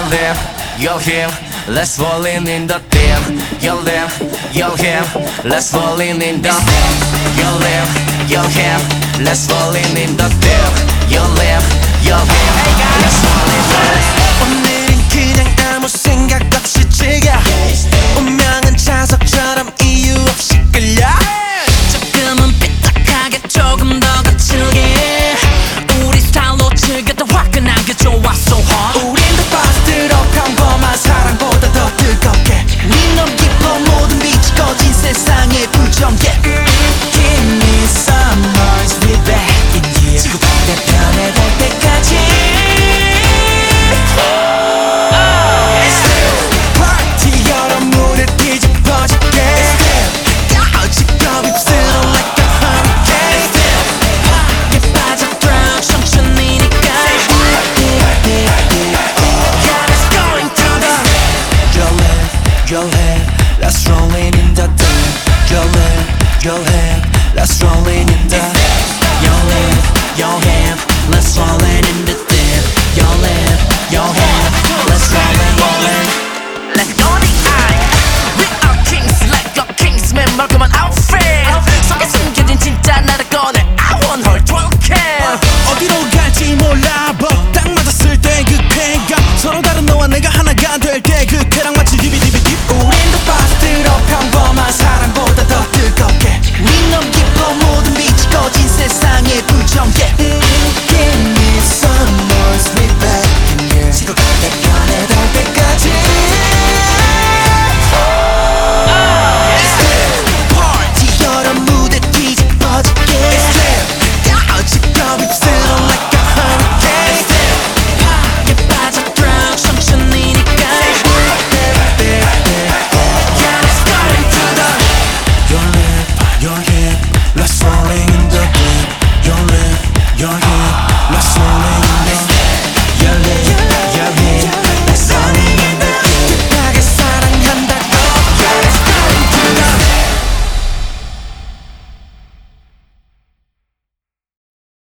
limb, your him, let's fall in the dim. Your limb, your him, let's fall in the your limb, your him, let's fall in the dim. Your limb, your him, let's fall in the 오늘은 그냥 아무 생각 없이 즐겨 운명은 자석처럼 이유 없이 끌려 조금은 삐딱하게 조금 더 거칠게 우리 스타일로 즐겨 더 화끈하게 좋아 so hard 우린 더 빠져들어 평범한 사랑보다 더 뜨겁게 우린 너무 깊어 모든 빛이 꺼진 세상의 불정개 Give me some noise, we back in here 지구 반대편에 될 때까지 Party 여러 문을 뒤집어질게 지금 입술은 like a hurricane 게 빠져 drown 청춘이니까 Yeah, let's go into the Your head, let's roll in the dirt Your head, let's roll in the Your hand, let's roll in the